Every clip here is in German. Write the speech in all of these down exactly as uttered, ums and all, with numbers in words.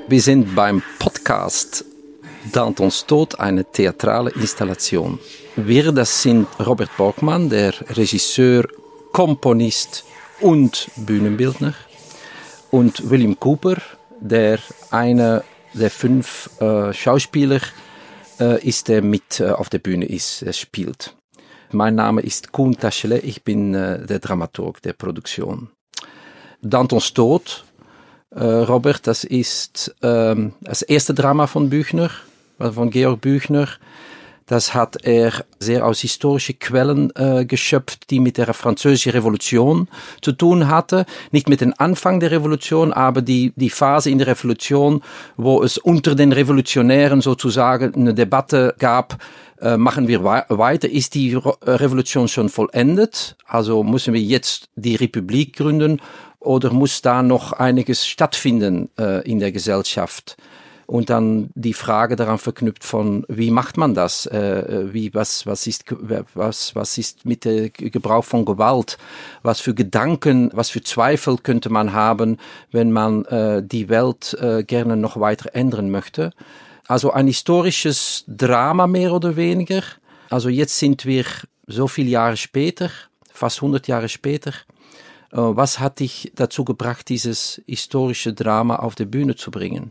Wir sind beim Podcast Dantons Tod, eine theatrale Installation. Wir, das sind Robert Borgmann, der Regisseur, Komponist und Bühnenbildner. Und William Cooper, der eine der fünf äh, Schauspieler äh, ist, der mit äh, auf der Bühne ist, der spielt. Mein Name ist Koen Taschelet, ich bin äh, der Dramaturg der Produktion. Dantons Tod, äh, Robert, das ist ähm, das erste Drama von Büchner, von Georg Büchner. Das hat er sehr aus historischen Quellen äh, geschöpft, die mit der französischen Revolution zu tun hatte. Nicht mit dem Anfang der Revolution, aber die, die Phase in der Revolution, wo es unter den Revolutionären sozusagen eine Debatte gab, äh, machen wir weiter, ist die Revolution schon vollendet? Also müssen wir jetzt die Republik gründen oder muss da noch einiges stattfinden äh, in der Gesellschaft? Und dann die Frage daran verknüpft von, wie macht man das? Äh, wie, was, was ist, was, was ist mit dem Gebrauch von Gewalt? Was für Gedanken, was für Zweifel könnte man haben, wenn man äh, die Welt äh, gerne noch weiter ändern möchte? Also ein historisches Drama mehr oder weniger. Also jetzt sind wir so viele Jahre später, fast hundert Jahre später. Äh, was hat dich dazu gebracht, dieses historische Drama auf die Bühne zu bringen?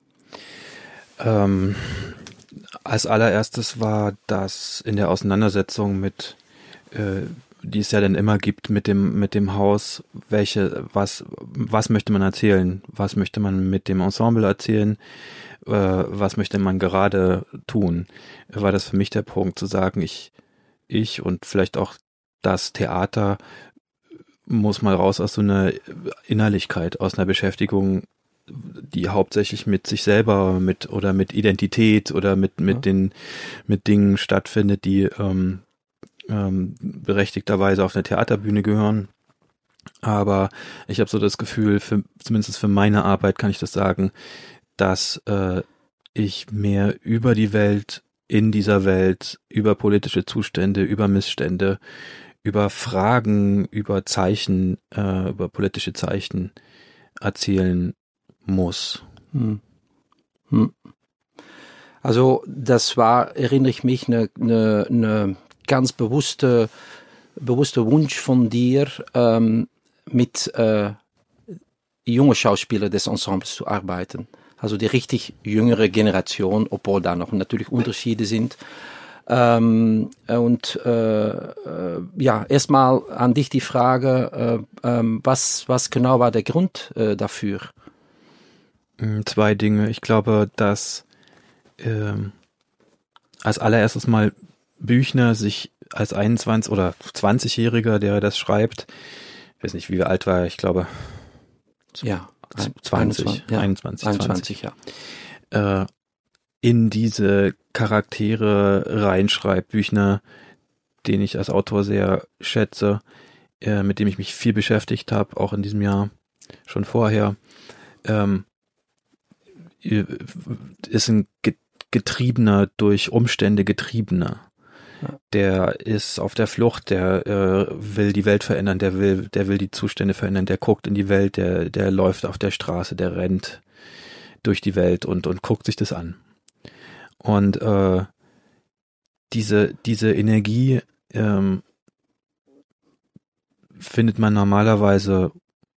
Ähm, als allererstes war das in der Auseinandersetzung mit, äh, die es ja dann immer gibt mit dem mit dem Haus, welche was was möchte man erzählen, was möchte man mit dem Ensemble erzählen, äh, was möchte man gerade tun, war das für mich der Punkt zu sagen, ich ich und vielleicht auch das Theater muss mal raus aus so einer Innerlichkeit, aus einer Beschäftigung, die hauptsächlich mit sich selber, mit oder mit Identität oder mit mit ja. den mit Dingen stattfindet, die ähm, ähm, berechtigterweise auf eine Theaterbühne gehören. Aber ich habe so das Gefühl, für, zumindest für meine Arbeit kann ich das sagen, dass äh, ich mehr über die Welt, in dieser Welt, über politische Zustände, über Missstände, über Fragen, über Zeichen, äh, über politische Zeichen erzählen muss. Hm. Hm. Also das war, erinnere ich mich, eine, eine, eine ganz bewusste, bewusste Wunsch von dir, ähm, mit äh, jungen Schauspielern des Ensembles zu arbeiten. Also die richtig jüngere Generation, obwohl da noch natürlich Unterschiede sind. Ähm, und äh, äh, ja, erstmal an dich die Frage, äh, äh, was, was genau war der Grund äh, dafür? Zwei Dinge. Ich glaube, dass ähm, als allererstes mal Büchner sich als einundzwanzig- oder zwanzigjähriger, der das schreibt, ich weiß nicht, wie alt war er, ich glaube ja, zwanzig, einundzwanzig, ja, einundzwanzig, einundzwanzig, ja. Äh, in diese Charaktere reinschreibt. Büchner, den ich als Autor sehr schätze, äh, mit dem ich mich viel beschäftigt habe, auch in diesem Jahr, schon vorher. Ähm, ist ein Getriebener, durch Umstände Getriebener. Ja. Der ist auf der Flucht, der äh, will die Welt verändern, der will, der will die Zustände verändern, der guckt in die Welt, der, der läuft auf der Straße, der rennt durch die Welt und, und guckt sich das an. Und äh, diese, diese Energie ähm, findet man normalerweise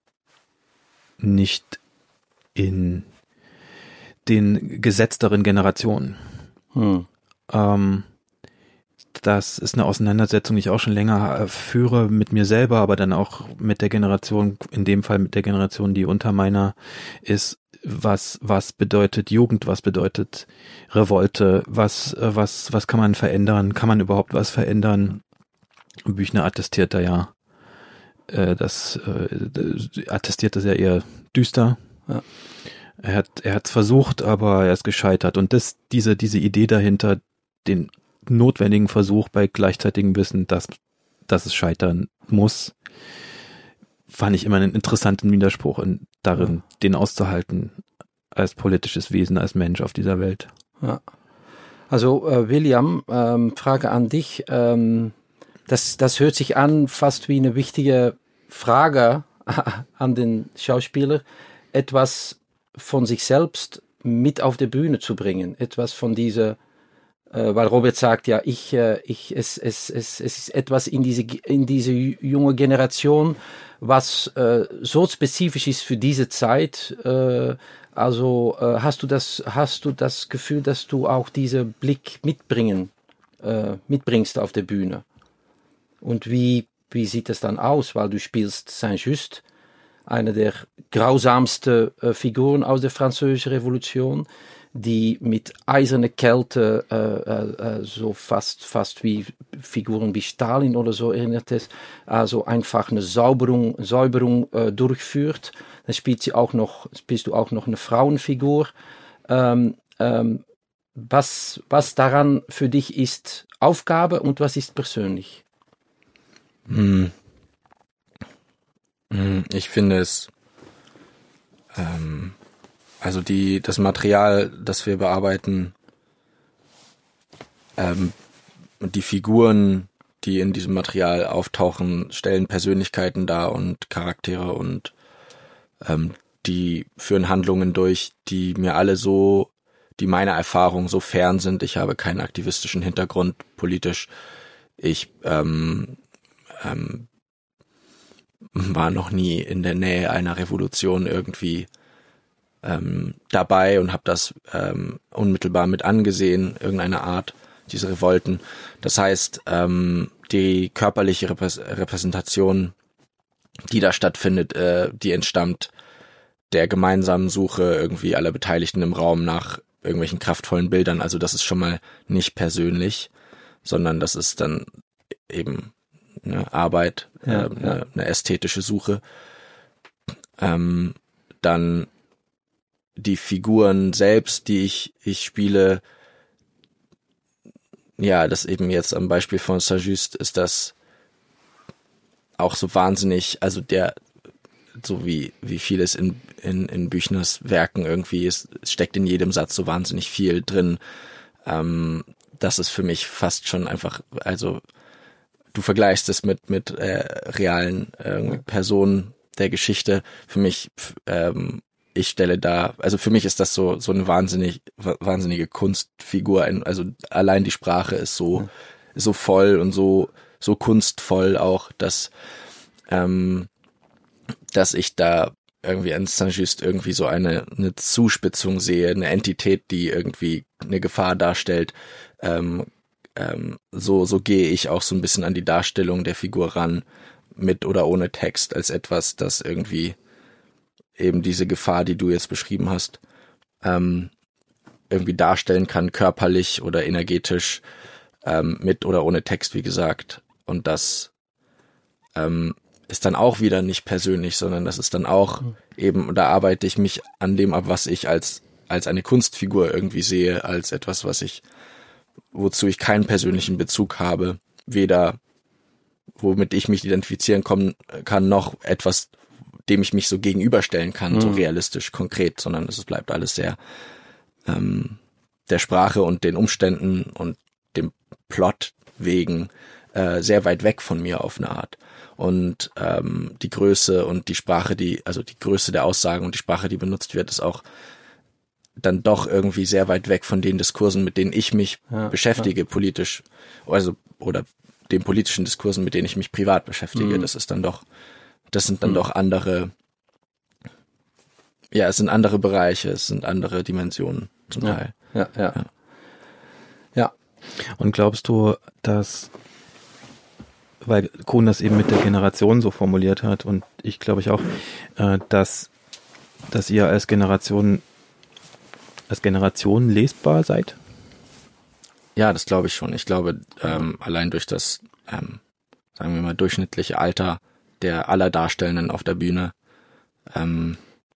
nicht in den gesetzteren Generationen. Hm. Ähm, das ist eine Auseinandersetzung, die ich auch schon länger führe mit mir selber, aber dann auch mit der Generation, in dem Fall mit der Generation, die unter meiner ist. Was, was bedeutet Jugend? Was bedeutet Revolte? Was, was, was kann man verändern? Kann man überhaupt was verändern? Büchner attestiert da ja, äh, das äh, attestiert das ja eher düster. Ja. Er hat, er hat's versucht, aber er ist gescheitert. Und das, diese, diese Idee dahinter, den notwendigen Versuch bei gleichzeitigem Wissen, dass, dass es scheitern muss, fand ich immer einen interessanten Widerspruch in, darin, ja. den auszuhalten als politisches Wesen, als Mensch auf dieser Welt. Ja. Also äh, William, ähm, Frage an dich. Ähm, das, das hört sich an fast wie eine wichtige Frage an den Schauspieler, etwas von sich selbst mit auf die Bühne zu bringen. Etwas von dieser, äh, weil Robert sagt ja, ich, äh, ich, es, es, es, es ist etwas in diese, in diese junge Generation, was äh, so spezifisch ist für diese Zeit. Äh, also äh, hast du das, hast du das Gefühl, dass du auch diesen Blick mitbringen, äh, mitbringst auf der Bühne? Und wie, wie sieht das dann aus? Weil du spielst Saint-Just, eine der grausamsten äh, Figuren aus der Französischen Revolution, die mit eiserner Kälte äh, äh, so fast, fast wie Figuren wie Stalin oder so erinnert es, also einfach eine Säuberung, Säuberung äh, durchführt. Dann spielt sie auch noch, spielst du auch noch eine Frauenfigur. Ähm, ähm, was, was daran für dich ist Aufgabe und was ist persönlich? Hm. Ich finde es, ähm, also die, das Material, das wir bearbeiten, ähm, die Figuren, die in diesem Material auftauchen, stellen Persönlichkeiten dar und Charaktere und ähm, die führen Handlungen durch, die mir alle so, die meiner Erfahrung so fern sind. Ich habe keinen aktivistischen Hintergrund politisch. Ich ähm, ähm, war noch nie in der Nähe einer Revolution irgendwie ähm, dabei und habe das ähm, unmittelbar mit angesehen, irgendeine Art, diese Revolten. Das heißt, ähm, die körperliche Reprä- Repräsentation, die da stattfindet, äh, die entstammt der gemeinsamen Suche irgendwie aller Beteiligten im Raum nach irgendwelchen kraftvollen Bildern. Also das ist schon mal nicht persönlich, sondern das ist dann eben eine Arbeit, Ja, äh, eine, eine ästhetische Suche. Ähm, dann die Figuren selbst, die ich ich spiele, ja, das eben jetzt am Beispiel von Saint-Just ist das auch so wahnsinnig, also der, so wie wie vieles in in in Büchners Werken irgendwie ist, es steckt in jedem Satz so wahnsinnig viel drin. Ähm, das ist für mich fast schon einfach, also du vergleichst es mit mit äh, realen äh, Personen der Geschichte. Für mich, ähm, ich stelle da, also für mich ist das so so eine wahnsinnig wahnsinnige Kunstfigur. Also allein die Sprache ist so ja. so voll und so so kunstvoll auch, dass ähm, dass ich da irgendwie an Saint-Just irgendwie so eine eine Zuspitzung sehe, eine Entität, die irgendwie eine Gefahr darstellt. Ähm, ähm, so so gehe ich auch so ein bisschen an die Darstellung der Figur ran, mit oder ohne Text, als etwas, das irgendwie eben diese Gefahr, die du jetzt beschrieben hast, ähm, irgendwie darstellen kann, körperlich oder energetisch, ähm, mit oder ohne Text, wie gesagt. Und das ähm, ist dann auch wieder nicht persönlich, sondern das ist dann auch mhm. eben, da arbeite ich mich an dem ab, was ich als als eine Kunstfigur irgendwie sehe, als etwas, was ich, wozu ich keinen persönlichen Bezug habe, weder womit ich mich identifizieren kommen, kann, noch etwas, dem ich mich so gegenüberstellen kann, mhm. so realistisch, konkret, sondern es bleibt alles sehr ähm, der Sprache und den Umständen und dem Plot wegen äh, sehr weit weg von mir auf eine Art. Und ähm, die Größe und die Sprache, die, also die Größe der Aussagen und die Sprache, die benutzt wird, ist auch dann doch irgendwie sehr weit weg von den Diskursen, mit denen ich mich ja, beschäftige, ja. politisch, also oder den politischen Diskursen, mit denen ich mich privat beschäftige. Mhm. Das ist dann doch, das sind dann mhm. doch andere, ja, es sind andere Bereiche, es sind andere Dimensionen zum ja. Teil. Ja, ja, ja. Ja. Und glaubst du, dass, weil Kuhn das eben mit der Generation so formuliert hat und ich glaube ich auch, äh, dass, dass ihr als Generation, als Generation lesbar seid? Ja, das glaube ich schon. Ich glaube, ähm, allein durch das, ähm, sagen wir mal, durchschnittliche Alter der aller Darstellenden auf der Bühne, ähm,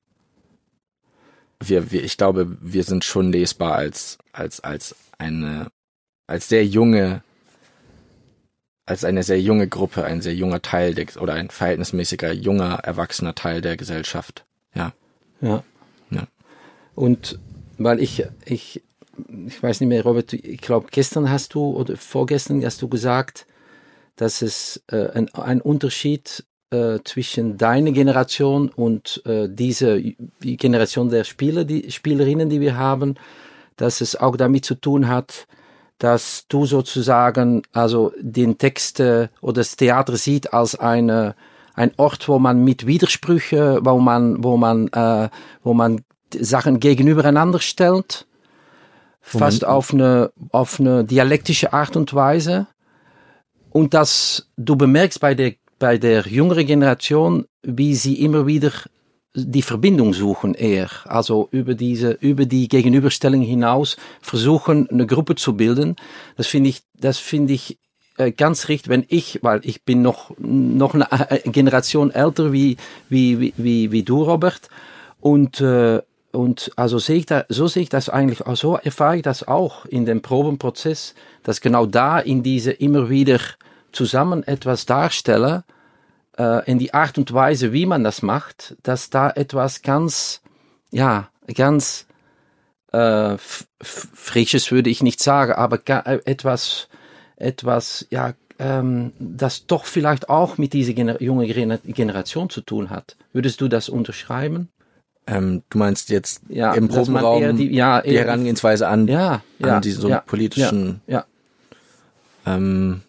wir, wir, ich glaube, wir sind schon lesbar als, als, als eine, als sehr junge, als eine sehr junge Gruppe, ein sehr junger Teil der, oder ein verhältnismäßiger junger, erwachsener Teil der Gesellschaft. Ja. Ja. Ja. Und weil ich, ich, ich weiß nicht mehr, Robert, ich glaube, gestern hast du oder vorgestern hast du gesagt, dass es äh, ein, ein Unterschied äh, zwischen deiner Generation und äh, diese die Generation der Spieler, die Spielerinnen, die wir haben, dass es auch damit zu tun hat, dass du sozusagen also den Text äh, oder das Theater sieht als eine ein Ort, wo man mit Widersprüche, wo man wo man äh, wo man Sachen gegenübereinander stellt, fast auf eine auf eine dialektische Art und Weise. Und dass du bemerkst bei der, bei der jüngeren Generation, wie sie immer wieder die Verbindung suchen eher. Also über diese, über die Gegenüberstellung hinaus versuchen, eine Gruppe zu bilden. Das finde ich, das finde ich äh, ganz richtig, wenn ich, weil ich bin noch, noch eine Generation älter wie, wie, wie, wie, wie du, Robert. Und, äh, und also sehe ich da, so sehe ich das eigentlich, auch so erfahre ich das auch in dem Probenprozess, dass genau da in diese immer wieder zusammen etwas darstellen, äh, in die Art und Weise, wie man das macht, dass da etwas ganz, ja, ganz äh, Frisches würde ich nicht sagen, aber etwas, etwas, ja, ähm, das doch vielleicht auch mit dieser Gener- jungen Generation zu tun hat. Würdest du das unterschreiben? Ähm, du meinst jetzt ja, im Probenraum die, ja, die Herangehensweise an, ja, ja, an diese so ja, politischen... Ja, ja. Ähm,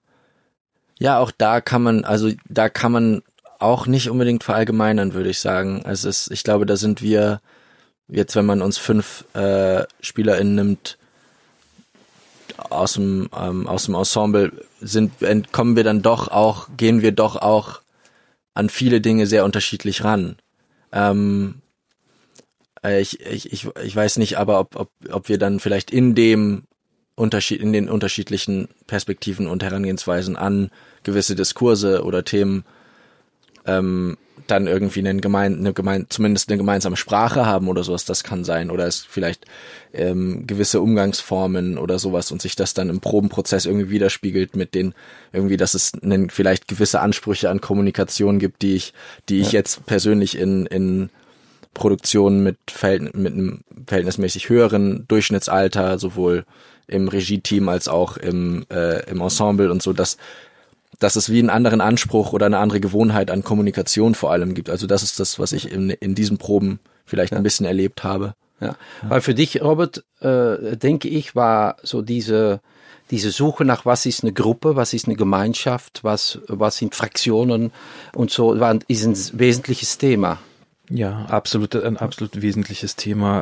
Ja, auch da kann man, also da kann man auch nicht unbedingt verallgemeinern, würde ich sagen. Also es, ich glaube, da sind wir jetzt, wenn man uns fünf äh, SpielerInnen nimmt aus dem ähm, aus dem Ensemble, sind kommen wir dann doch auch, gehen wir doch auch an viele Dinge sehr unterschiedlich ran. Ähm, ich, ich ich ich weiß nicht, aber ob ob ob wir dann vielleicht in dem Unterschied in den unterschiedlichen Perspektiven und Herangehensweisen an gewisse Diskurse oder Themen ähm, dann irgendwie einen gemein, eine gemein, zumindest eine gemeinsame Sprache haben oder sowas, das kann sein. Oder es vielleicht ähm, gewisse Umgangsformen oder sowas und sich das dann im Probenprozess irgendwie widerspiegelt mit den, irgendwie, dass es einen, vielleicht gewisse Ansprüche an Kommunikation gibt, die ich, die ich ja. jetzt persönlich in, in Produktionen mit, Verhältn- mit einem verhältnismäßig höheren Durchschnittsalter, sowohl im Regie-Team als auch im, äh, im Ensemble und so, dass dass es wie einen anderen Anspruch oder eine andere Gewohnheit an Kommunikation vor allem gibt. Also das ist das, was ich in, in diesen Proben vielleicht ja. ein bisschen erlebt habe. Ja, weil für dich, Robert, äh, denke ich, war so diese diese Suche nach, was ist eine Gruppe, was ist eine Gemeinschaft, was was sind Fraktionen und so, war, ist ein wesentliches Thema. Ja, absolut, ein absolut wesentliches Thema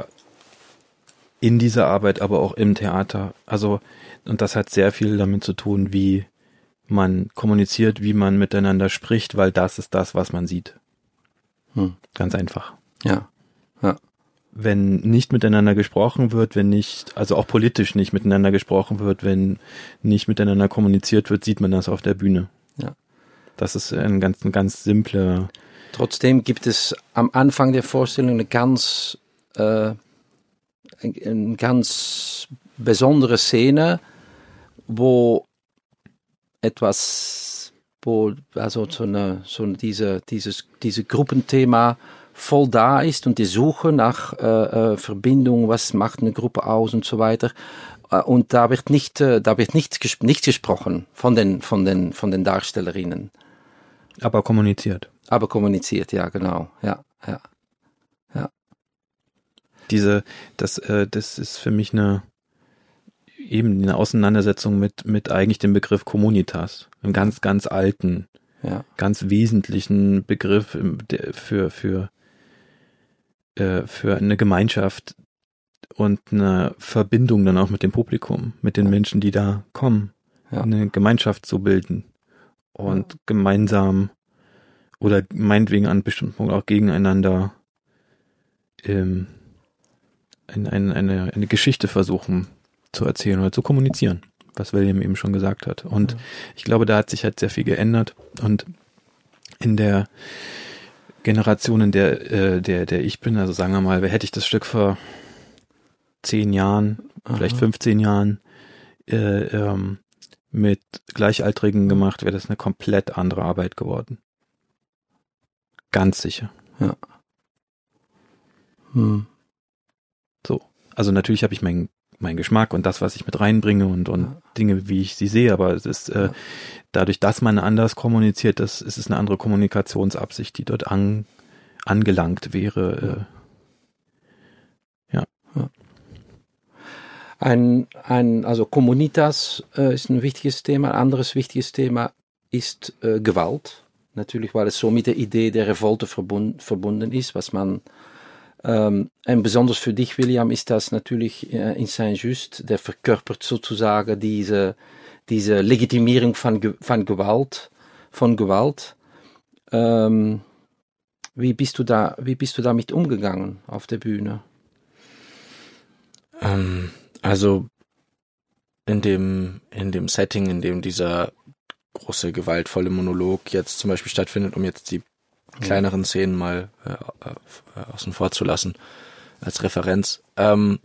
in dieser Arbeit, aber auch im Theater. Also, und das hat sehr viel damit zu tun, wie man kommuniziert, wie man miteinander spricht, weil das ist das, was man sieht. Hm. Ganz einfach. Ja. Ja. Wenn nicht miteinander gesprochen wird, wenn nicht, also auch politisch nicht miteinander gesprochen wird, wenn nicht miteinander kommuniziert wird, sieht man das auf der Bühne. Ja. Das ist ein ganz, ein ganz simpler. Trotzdem gibt es am Anfang der Vorstellung eine ganz, äh, eine ganz besondere Szene, wo etwas, wo also so eine, so diese, dieses, diese Gruppenthema voll da ist und die Suche nach äh, äh, Verbindung, was macht eine Gruppe aus und so weiter. Äh, und da wird nicht, äh, da wird nichts, ges- nichts gesprochen von den, von den, von den Darstellerinnen. Aber kommuniziert. Aber kommuniziert, ja, genau, ja, ja, ja. Diese, das, äh, das ist für mich eine eben eine Auseinandersetzung mit mit eigentlich dem Begriff Communitas, einem ganz ganz alten, ja. ganz wesentlichen Begriff im, der, für für äh, für eine Gemeinschaft und eine Verbindung dann auch mit dem Publikum, mit den Menschen, die da kommen, ja. Eine Gemeinschaft zu bilden und ja. gemeinsam oder meinetwegen an bestimmten Punkten auch gegeneinander ähm, ein, ein, eine eine Geschichte versuchen zu erzählen oder zu kommunizieren, was William eben schon gesagt hat. Und ja. ich glaube, da hat sich halt sehr viel geändert. Und in der Generation, in der, äh, der, der ich bin, also sagen wir mal, hätte ich das Stück vor zehn Jahren, Aha. vielleicht fünfzehn Jahren äh, ähm, mit Gleichaltrigen gemacht, wäre das eine komplett andere Arbeit geworden. Ganz sicher. Ja. Hm. So. Also natürlich habe ich mein mein Geschmack und das, was ich mit reinbringe und, und ja. Dinge, wie ich sie sehe. Aber es ist äh, ja. dadurch, dass man anders kommuniziert, das ist es eine andere Kommunikationsabsicht, die dort an, angelangt wäre. Äh, ja. ja. Ein, ein, also Communitas äh, ist ein wichtiges Thema. Ein anderes wichtiges Thema ist äh, Gewalt. Natürlich, weil es so mit der Idee der Revolte verbund, verbunden ist, was man Ähm, und besonders für dich, William, ist das natürlich äh, in Saint-Just, der verkörpert sozusagen diese, diese Legitimierung von, Ge- von Gewalt, von Gewalt. Ähm, wie bist du da, wie bist du damit umgegangen auf der Bühne? Ähm, also in dem, in dem Setting, in dem dieser große, gewaltvolle Monolog jetzt zum Beispiel stattfindet, um jetzt die kleineren Szenen mal äh, äh, außen vor zu lassen als Referenz, ähm,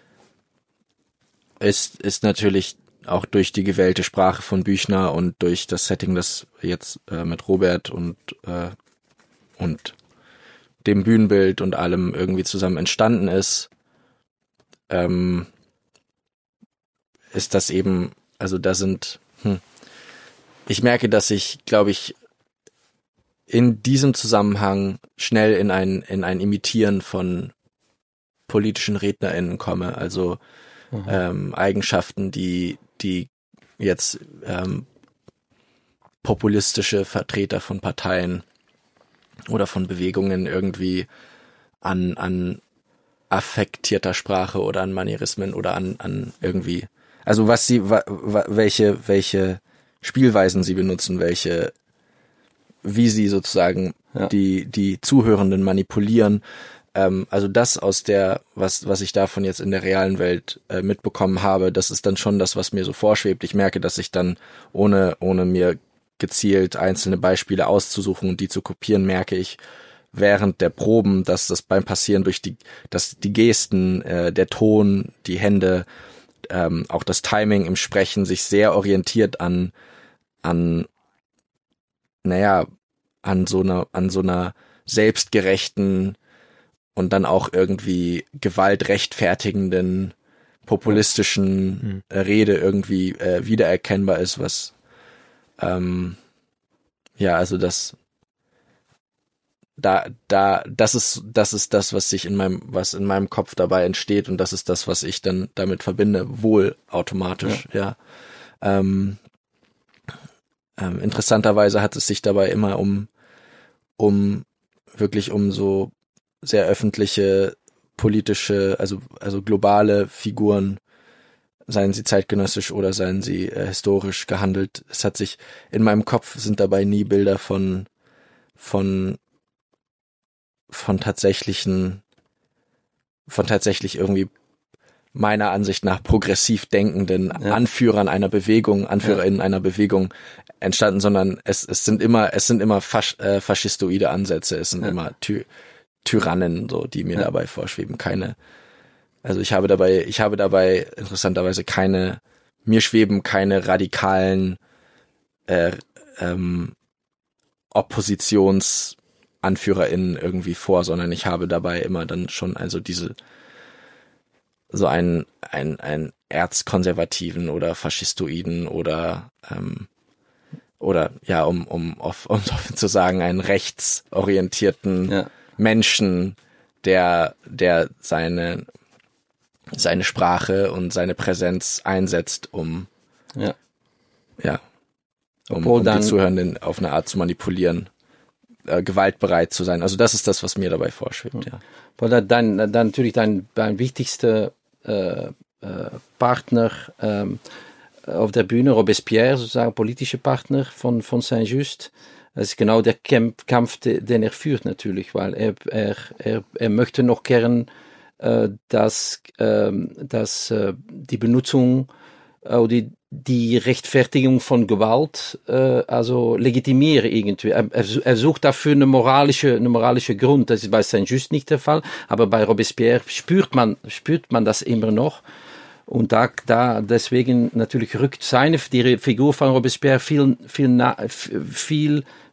ist, ist natürlich auch durch die gewählte Sprache von Büchner und durch das Setting, das jetzt äh, mit Robert und, äh, und dem Bühnenbild und allem irgendwie zusammen entstanden ist, ähm, ist das eben, also da sind, hm, ich merke, dass ich, glaube ich, in diesem Zusammenhang schnell in ein, in ein Imitieren von politischen RednerInnen komme, also mhm. ähm, Eigenschaften, die, die jetzt ähm, populistische Vertreter von Parteien oder von Bewegungen irgendwie an, an affektierter Sprache oder an Manierismen oder an, an irgendwie, also was sie, wa, wa, welche, welche Spielweisen sie benutzen, welche wie sie sozusagen ja. die die Zuhörenden manipulieren. Ähm, also das aus der, was was ich davon jetzt in der realen Welt äh, mitbekommen habe, das ist dann schon das, was mir so vorschwebt. Ich merke, dass ich dann, ohne ohne mir gezielt einzelne Beispiele auszusuchen und die zu kopieren, merke ich während der Proben, dass das beim Passieren durch die, dass die Gesten, äh, der Ton, die Hände, ähm, auch das Timing im Sprechen sich sehr orientiert an an naja, an so einer, an so einer selbstgerechten und dann auch irgendwie gewaltrechtfertigenden, populistischen mhm. Rede irgendwie äh, wiedererkennbar ist, was, ähm, ja, also das, da, da, das ist, das ist das, was sich in meinem, was in meinem Kopf dabei entsteht und das ist das, was ich dann damit verbinde, wohl automatisch, ja. ja. Ähm, Ähm, interessanterweise hat es sich dabei immer um, um wirklich um so sehr öffentliche, politische, also, also globale Figuren, seien sie zeitgenössisch oder seien sie äh, historisch gehandelt. Es hat sich, in meinem Kopf sind dabei nie Bilder von, von, von tatsächlichen, von tatsächlich irgendwie meiner Ansicht nach progressiv denkenden ja. Anführern einer Bewegung, AnführerInnen ja. einer Bewegung entstanden, sondern es, es sind immer, es sind immer Fasch, äh, faschistoide Ansätze, es sind ja. immer Ty- Tyrannen, so, die mir ja. dabei vorschweben. Keine, also ich habe dabei, ich habe dabei interessanterweise keine, mir schweben keine radikalen äh, ähm, OppositionsanführerInnen irgendwie vor, sondern ich habe dabei immer dann schon also diese so einen, einen, einen erzkonservativen oder faschistoiden oder ähm, oder ja, um um auf, um zu sagen, einen rechtsorientierten ja. Menschen, der der seine seine Sprache und seine Präsenz einsetzt, um ja, ja um, um die Zuhörenden auf eine Art zu manipulieren, äh, gewaltbereit zu sein. Also das ist das, was mir dabei vorschwebt, ja. Weil dann, dann natürlich dein, dein wichtigster äh, äh, Partner ähm, auf der Bühne, Robespierre, sozusagen politische Partner von, von Saint-Just. Das ist genau der Kampf, Kampf, den er führt natürlich, weil er, er, er, er möchte noch gern, äh, dass, äh, dass äh, die Benutzung äh, die, die Rechtfertigung von Gewalt äh, also legitimieren irgendwie. Er, er sucht dafür eine moralische, eine moralische Grund. Das ist bei Saint-Just nicht der Fall, aber bei Robespierre spürt man, spürt man das immer noch. Und da, da deswegen natürlich rückt seine die Figur von Robespierre viel, viel, na, viel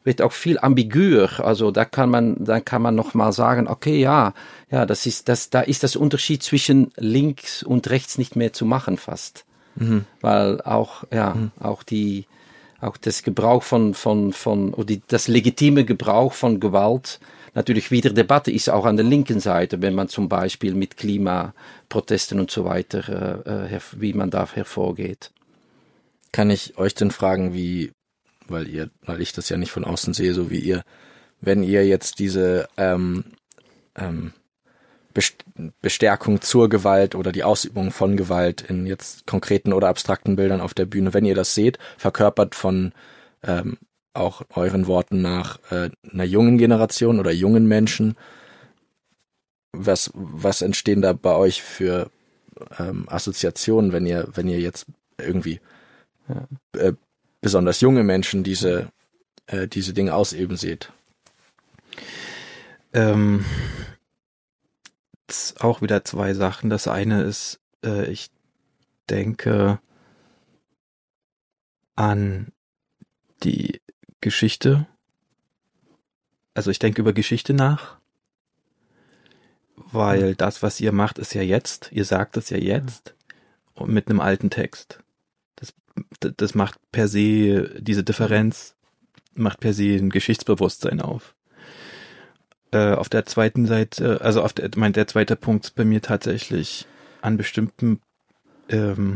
wird auch viel ambiguer. Also da kann man, da kann man noch mal sagen, okay, ja, ja, das ist, das, da ist das Unterschied zwischen links und rechts nicht mehr zu machen fast. Mhm. Weil auch, ja, mhm. auch die, auch das Gebrauch von, von, von, oder die, das legitime Gebrauch von Gewalt natürlich wieder Debatte ist auch an der linken Seite, wenn man zum Beispiel mit Klimaprotesten und so weiter, äh, wie man da hervorgeht. Kann ich euch denn fragen, wie, weil ihr, weil ich das ja nicht von außen sehe, so wie ihr, wenn ihr jetzt diese ähm, ähm, Bestärkung zur Gewalt oder die Ausübung von Gewalt in jetzt konkreten oder abstrakten Bildern auf der Bühne, wenn ihr das seht, verkörpert von ähm, auch euren Worten nach äh, einer jungen Generation oder jungen Menschen, was was entstehen da bei euch für ähm, Assoziationen, wenn ihr wenn ihr jetzt irgendwie ja. äh, besonders junge Menschen diese äh, diese Dinge ausüben seht? Ähm, das ist auch wieder zwei Sachen. Das eine ist, äh, ich denke an die Geschichte, also ich denke über Geschichte nach, weil das, was ihr macht, ist ja jetzt, ihr sagt es ja jetzt und mit einem alten Text. Das, das macht per se, diese Differenz macht per se ein Geschichtsbewusstsein auf. Äh, auf der zweiten Seite, also auf der, mein, der zweite Punkt ist bei mir tatsächlich an bestimmten ähm,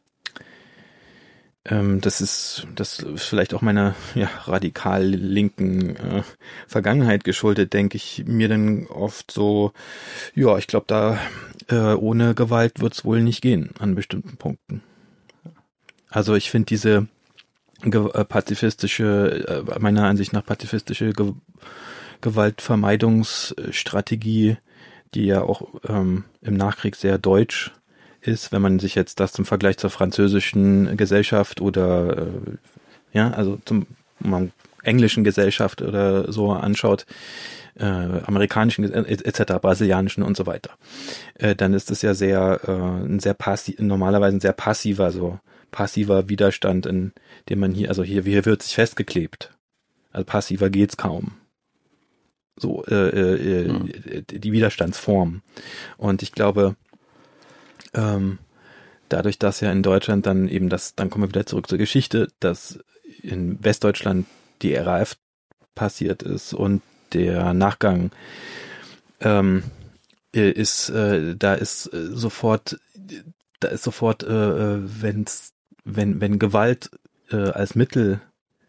Ähm, das ist, das ist vielleicht auch meiner ja, radikal linken äh, Vergangenheit geschuldet, denke ich mir dann oft so, ja, ich glaube, da äh, ohne Gewalt wird es wohl nicht gehen an bestimmten Punkten. Also ich finde diese ge- äh, pazifistische, äh, meiner Ansicht nach pazifistische Ge- Gewaltvermeidungsstrategie, die ja auch ähm, im Nachkrieg sehr deutsch ist, wenn man sich jetzt das zum Vergleich zur französischen Gesellschaft oder äh, ja, also zum um, englischen Gesellschaft oder so anschaut, äh, amerikanischen et cetera, brasilianischen und so weiter, äh, dann ist es ja sehr äh, ein sehr passiv, normalerweise ein sehr passiver, so passiver Widerstand, in dem man hier, also hier, hier wird sich festgeklebt. Also passiver geht's kaum. So äh, äh, hm. die Widerstandsform. Und ich glaube, Ähm, dadurch, dass ja in Deutschland dann eben das, dann kommen wir wieder zurück zur Geschichte, dass in Westdeutschland die R A F passiert ist und der Nachgang ähm, ist, äh, da ist äh, sofort, da ist sofort, äh, wenn's, wenn, wenn Gewalt äh, als Mittel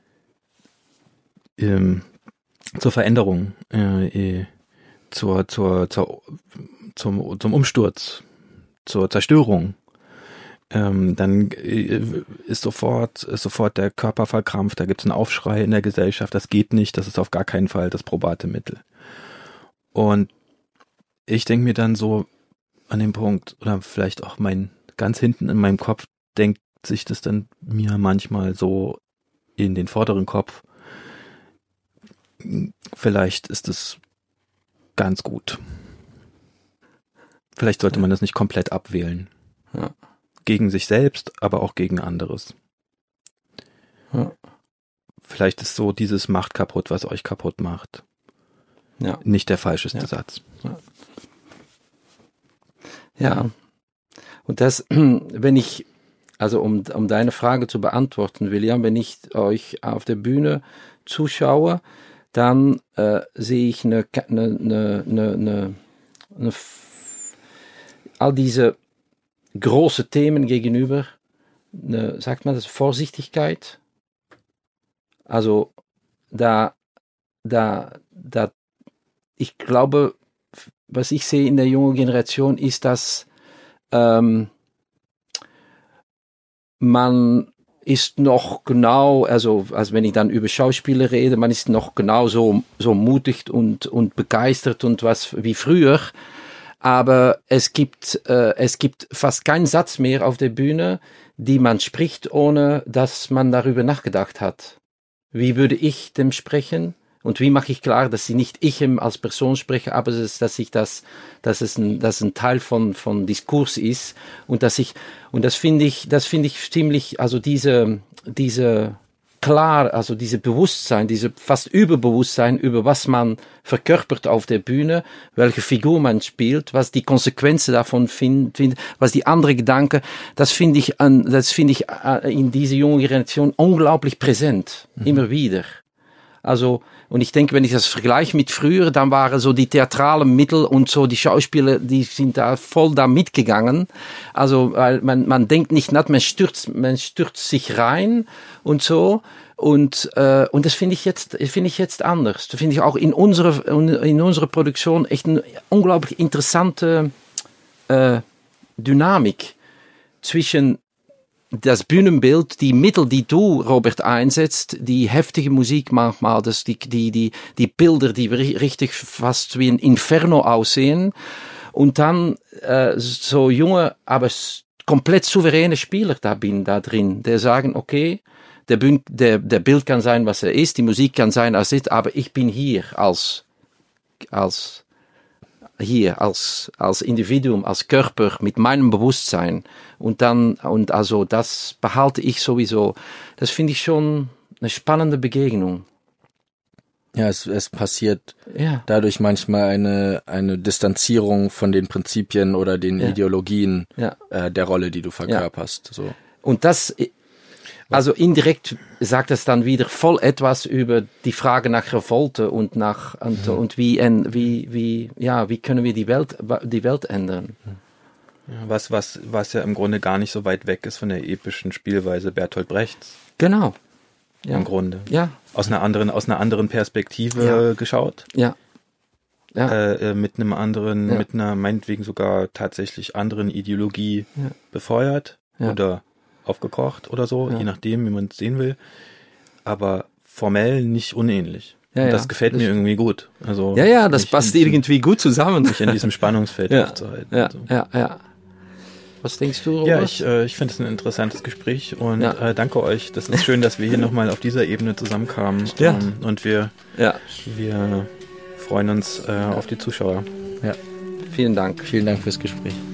ähm, zur Veränderung, äh, zur, zur, zur, zum, zum Umsturz, zur Zerstörung, ähm, dann ist sofort, ist sofort der Körper verkrampft, da gibt es einen Aufschrei in der Gesellschaft, das geht nicht, das ist auf gar keinen Fall das probate Mittel. Und ich denke mir dann so an dem Punkt, oder vielleicht auch mein, ganz hinten in meinem Kopf denkt sich das dann mir manchmal so in den vorderen Kopf, vielleicht ist es ganz gut. Vielleicht sollte man das nicht komplett abwählen. Ja. Gegen sich selbst, aber auch gegen anderes. Ja. Vielleicht ist so dieses Macht kaputt, was euch kaputt macht. Ja. Nicht der falscheste ja. Satz. Ja. ja. Und das, wenn ich, also um, um deine Frage zu beantworten, William, wenn ich euch auf der Bühne zuschaue, dann äh, sehe ich eine, eine, eine, eine, eine all diese große Themen gegenüber, eine, sagt man das, Vorsichtigkeit. Also da, da, da, ich glaube, was ich sehe in der jungen Generation ist, dass ähm, man ist noch genau, also, also wenn ich dann über Schauspieler rede, man ist noch genau so, so mutig und, und begeistert und was wie früher. Aber es gibt, äh, es gibt fast keinen Satz mehr auf der Bühne, die man spricht, ohne dass man darüber nachgedacht hat. Wie würde ich dem sprechen? Und wie mache ich klar, dass sie nicht ich als Person spreche, aber dass ich das, dass es ein, dass ein Teil von, von Diskurs ist und dass ich, und das finde ich, das finde ich ziemlich, also diese, diese, klar, also diese Bewusstsein, diese fast Überbewusstsein über was man verkörpert auf der Bühne, welche Figur man spielt, was die Konsequenzen davon find, find, was die andere Gedanken, das finde ich an, das finde ich in dieser jungen Generation unglaublich präsent, mhm. immer wieder. Also, und ich denke, wenn ich das vergleiche mit früher, dann waren so die theatralen Mittel und so die Schauspieler, die sind da voll da mitgegangen. Also, weil man, man denkt nicht nach, man stürzt, man stürzt sich rein und so. Und, äh, und das finde ich jetzt, finde ich jetzt anders. Das finde ich auch in unserer, in unserer Produktion echt eine unglaublich interessante, äh, Dynamik zwischen das Bühnenbild, die Mittel, die du, Robert, einsetzt, die heftige Musik manchmal, das, die, die, die, die Bilder, die richtig fast wie ein Inferno aussehen, und dann äh, so junge, aber komplett souveräne Spieler da bin, da drin, der sagen, okay, der, Bühn, der, der Bild kann sein, was er ist, die Musik kann sein, als ist, aber ich bin hier als, als hier als als Individuum, als Körper mit meinem Bewusstsein, und dann und also das behalte ich sowieso. Das finde ich schon eine spannende Begegnung. Ja, es, es passiert ja. dadurch manchmal eine eine Distanzierung von den Prinzipien oder den ja. Ideologien ja. äh, der Rolle, die du verkörperst. Ja. So. Und das, also indirekt sagt das dann wieder voll etwas über die Frage nach Revolte und nach und, mhm. und wie wie wie ja wie können wir die Welt die Welt ändern. Ja, was was was ja im Grunde gar nicht so weit weg ist von der epischen Spielweise Bertolt Brechts. Genau. Ja. Im Grunde. Ja. Aus einer anderen aus einer anderen Perspektive ja. geschaut. Ja. Ja. Äh, mit einem anderen, ja. mit einer meinetwegen sogar tatsächlich anderen Ideologie ja. befeuert ja. oder aufgekocht oder so, ja. je nachdem, wie man es sehen will. Aber formell nicht unähnlich. Ja, Und das ja. gefällt das mir irgendwie gut. Also ja, ja, das passt diesem, irgendwie gut zusammen. Mich in diesem Spannungsfeld ja. aufzuhalten. Ja, so. ja, ja. Was denkst du, Robert? Ja, ich, äh, ich finde es ein interessantes Gespräch und ja. äh, danke euch. Das ist schön, dass wir hier nochmal auf dieser Ebene zusammenkamen. Ja. Ähm, und wir, ja. wir freuen uns äh, auf die Zuschauer. Ja. Vielen Dank. Vielen Dank fürs Gespräch.